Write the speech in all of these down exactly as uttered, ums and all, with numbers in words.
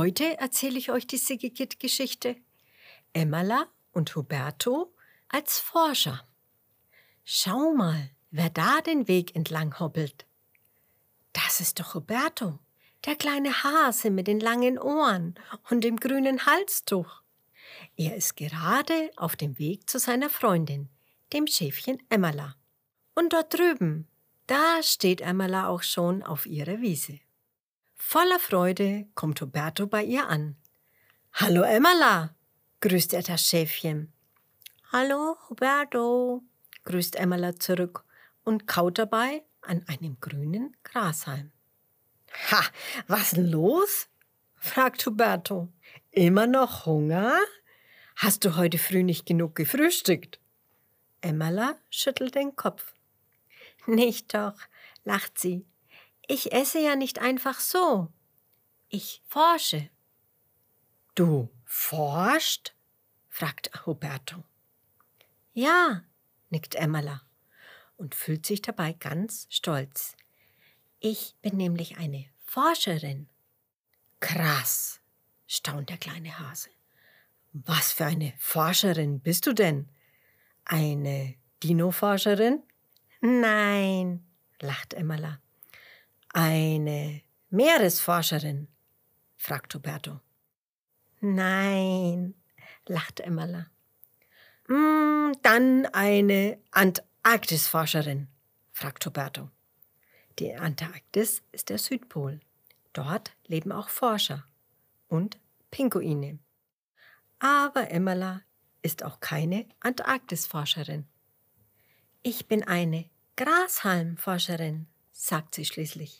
Heute erzähle ich euch die Sigigitt-Geschichte Emmala und Huberto als Forscher. Schau mal, wer da den Weg entlang hoppelt. Das ist doch Huberto, der kleine Hase mit den langen Ohren und dem grünen Halstuch. Er ist gerade auf dem Weg zu seiner Freundin, dem Schäfchen Emmala. Und dort drüben, da steht Emmala auch schon auf ihrer Wiese. Voller Freude kommt Huberto bei ihr an. »Hallo Emmala«, grüßt er das Schäfchen. »Hallo Huberto«, grüßt Emmala zurück und kaut dabei an einem grünen Grashalm. »Ha, was denn los?«, fragt Huberto. »Immer noch Hunger? Hast du heute früh nicht genug gefrühstückt?« Emmala schüttelt den Kopf. »Nicht doch«, lacht sie. »Ich esse ja nicht einfach so. Ich forsche.« »Du forscht?«, fragt Huberto. »Ja«, nickt Emmala und fühlt sich dabei ganz stolz. »Ich bin nämlich eine Forscherin.« »Krass«, staunt der kleine Hase. »Was für eine Forscherin bist du denn? Eine Dino-Forscherin?« »Nein«, lacht Emmala. »Eine Meeresforscherin?«, fragt Huberto. »Nein«, lacht Emmala. Mm, »Dann eine Antarktisforscherin?«, fragt Huberto. Die Antarktis ist der Südpol. Dort leben auch Forscher und Pinguine. Aber Emmala ist auch keine Antarktisforscherin. »Ich bin eine Grashalmforscherin«, sagt sie schließlich.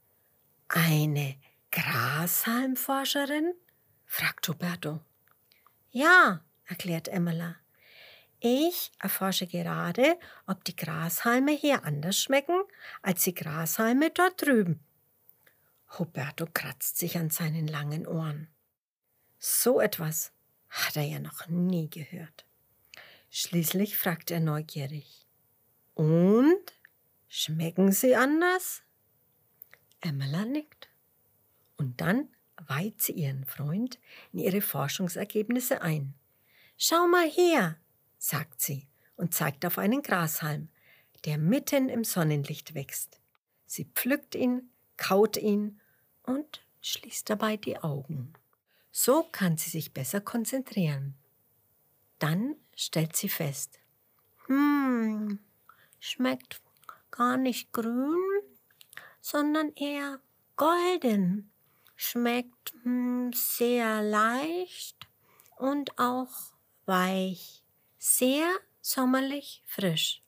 »Eine Grashalmforscherin?«, fragt Huberto. »Ja«, erklärt Emmala. »Ich erforsche gerade, ob die Grashalme hier anders schmecken als die Grashalme dort drüben.« Huberto kratzt sich an seinen langen Ohren. So etwas hat er ja noch nie gehört. Schließlich fragt er neugierig. »Und? Schmecken sie anders?« Emmala nickt. Und dann weiht sie ihren Freund in ihre Forschungsergebnisse ein. »Schau mal her«, sagt sie und zeigt auf einen Grashalm, der mitten im Sonnenlicht wächst. Sie pflückt ihn, kaut ihn und schließt dabei die Augen. So kann sie sich besser konzentrieren. Dann stellt sie fest, »Hm, schmeckt gar nicht grün, sondern eher golden. Schmeckt hm, sehr leicht und auch weich, sehr sommerlich frisch.«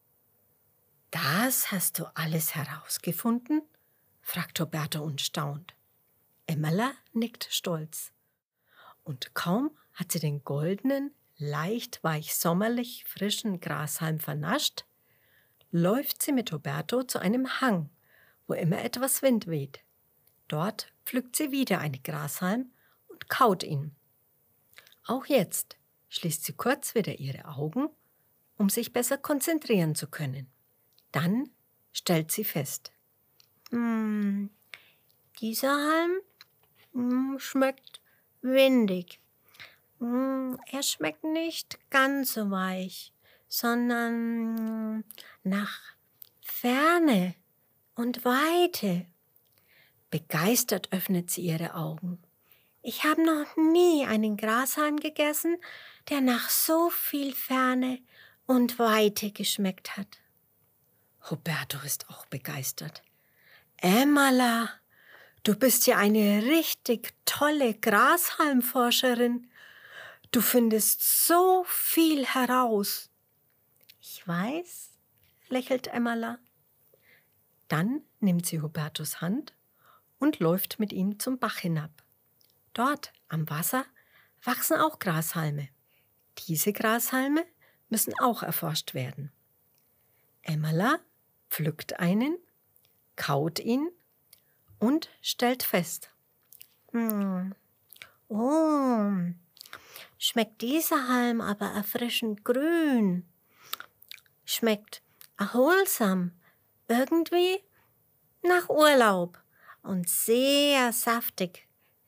»Das hast du alles herausgefunden?«, fragt Huberto und staunt. Emmala nickt stolz. Und kaum hat sie den goldenen, leicht weich sommerlich frischen Grashalm vernascht, läuft sie mit Huberto zu einem Hang, wo immer etwas Wind weht. Dort pflückt sie wieder einen Grashalm und kaut ihn. Auch jetzt schließt sie kurz wieder ihre Augen, um sich besser konzentrieren zu können. Dann stellt sie fest, hm, dieser Halm hm, schmeckt windig. Hm, er schmeckt nicht ganz so weich, sondern nach Ferne und Weite. Begeistert öffnet sie ihre Augen. »Ich habe noch nie einen Grashalm gegessen, der nach so viel Ferne und Weite geschmeckt hat.« Huberto ist auch begeistert. »Emmala, du bist ja eine richtig tolle Grashalmforscherin. Du findest so viel heraus.« »Ich weiß«, lächelt Emmala. Dann nimmt sie Hubertos Hand und läuft mit ihm zum Bach hinab. Dort am Wasser wachsen auch Grashalme. Diese Grashalme müssen auch erforscht werden. Emmala pflückt einen, kaut ihn und stellt fest. Hm. Oh, schmeckt dieser Halm aber erfrischend grün. Schmeckt erholsam, irgendwie nach Urlaub und sehr saftig,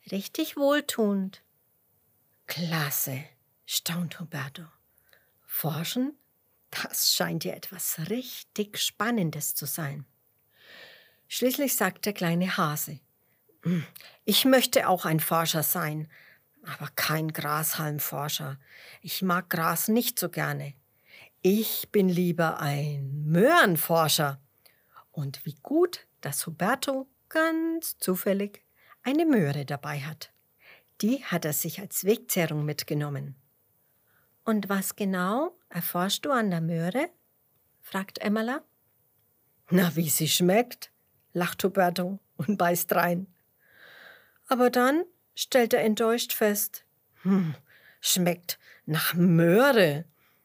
richtig wohltuend. Klasse, staunt Huberto. Forschen? Das scheint ja etwas richtig Spannendes zu sein. Schließlich sagt der kleine Hase, ich möchte auch ein Forscher sein, aber kein Grashalmforscher. Ich mag Gras nicht so gerne. Ich bin lieber ein Möhrenforscher. Und wie gut, dass Huberto ganz zufällig eine Möhre dabei hat. Die hat er sich als Wegzehrung mitgenommen. Und was genau erforschst du an der Möhre? Fragt Emmerla. Na, wie sie schmeckt, lacht Huberto und beißt rein. Aber dann stellt er enttäuscht fest, hm, schmeckt nach Möhre.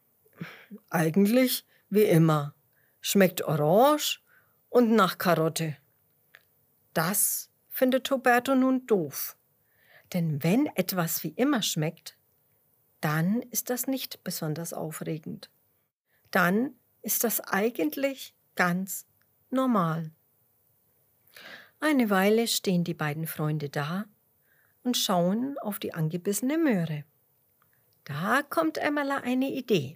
Eigentlich wie immer, schmeckt orange und nach Karotte. Das findet Huberto nun doof. Denn wenn etwas wie immer schmeckt, dann ist das nicht besonders aufregend. Dann ist das eigentlich ganz normal. Eine Weile stehen die beiden Freunde da und schauen auf die angebissene Möhre. Da kommt Emmerla eine Idee.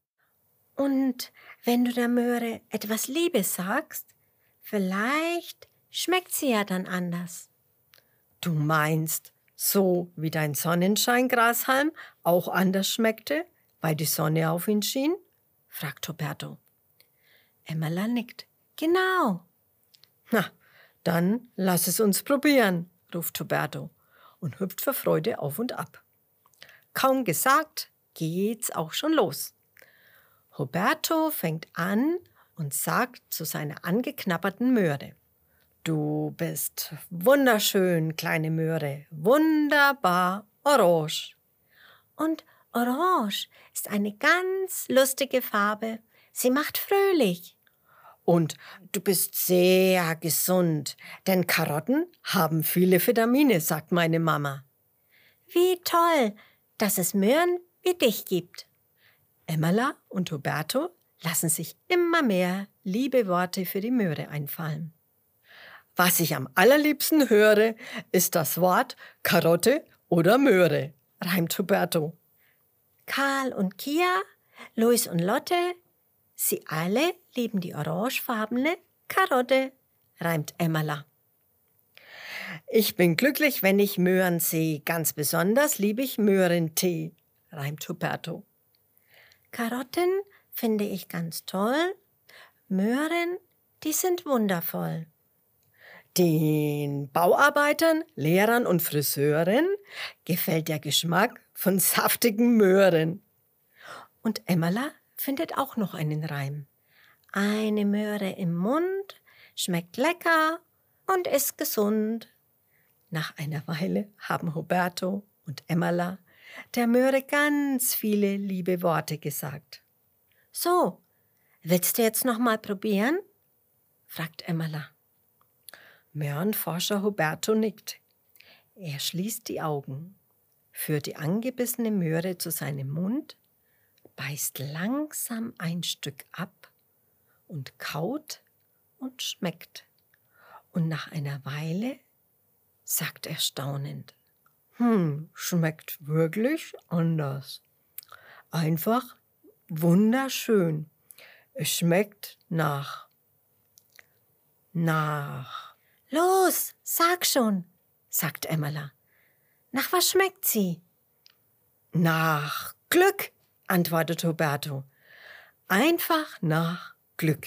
Und wenn du der Möhre etwas Liebe sagst, vielleicht schmeckt sie ja dann anders. Du meinst, so wie dein Sonnenscheingrashalm auch anders schmeckte, weil die Sonne auf ihn schien? Fragt Huberto. Emmerla nickt. Genau. Na, dann lass es uns probieren, ruft Huberto und hüpft vor Freude auf und ab. Kaum gesagt, geht's auch schon los. Huberto fängt an und sagt zu seiner angeknabberten Möhre: Du bist wunderschön, kleine Möhre, wunderbar orange. Und orange ist eine ganz lustige Farbe. Sie macht fröhlich. Und du bist sehr gesund, denn Karotten haben viele Vitamine, sagt meine Mama. Wie toll, dass es Möhren wie dich gibt. Emmerla und Huberto lassen sich immer mehr liebe Worte für die Möhre einfallen. Was ich am allerliebsten höre, ist das Wort Karotte oder Möhre, reimt Huberto. Karl und Kia, Luis und Lotte, sie alle lieben die orangefarbene Karotte, reimt Emmerla. Ich bin glücklich, wenn ich Möhren sehe. Ganz besonders liebe ich Möhrentee, reimt Huberto. Karotten finde ich ganz toll. Möhren, die sind wundervoll. Den Bauarbeitern, Lehrern und Friseuren gefällt der Geschmack von saftigen Möhren. Und Emmerla findet auch noch einen Reim. Eine Möhre im Mund, schmeckt lecker und ist gesund. Nach einer Weile haben Huberto und Emmerla der Möhre ganz viele liebe Worte gesagt. So, willst du jetzt noch mal probieren? Fragt Emmerla. Möhrenforscher Huberto nickt. Er schließt die Augen, führt die angebissene Möhre zu seinem Mund, beißt langsam ein Stück ab und kaut und schmeckt. Und nach einer Weile sagt er staunend: Hm, schmeckt wirklich anders. Einfach wunderschön. Es schmeckt nach, nach. Los, sag schon, sagt Emmerla. Nach was schmeckt sie? Nach Glück, antwortet Huberto. Einfach nach Glück.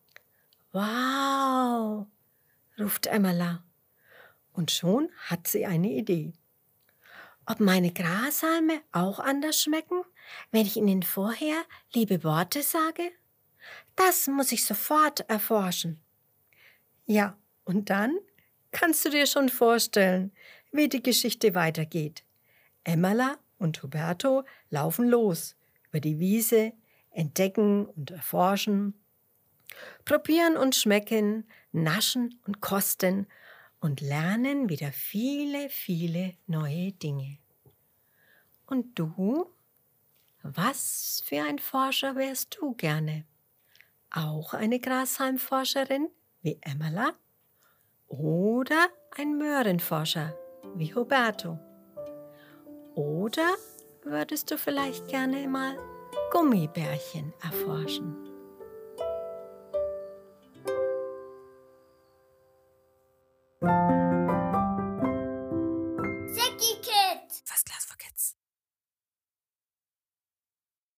Wow, ruft Emmerla. Und schon hat sie eine Idee. Ob meine Grashalme auch anders schmecken, wenn ich ihnen vorher liebe Worte sage? Das muss ich sofort erforschen. Ja, und dann kannst du dir schon vorstellen, wie die Geschichte weitergeht. Emmerla und Huberto laufen los über die Wiese, entdecken und erforschen, probieren und schmecken, naschen und kosten und lernen wieder viele, viele neue Dinge. Und du? Was für ein Forscher wärst du gerne? Auch eine Grashalmforscherin wie Emmerla? Oder ein Möhrenforscher wie Huberto? Oder würdest du vielleicht gerne mal Gummibärchen erforschen?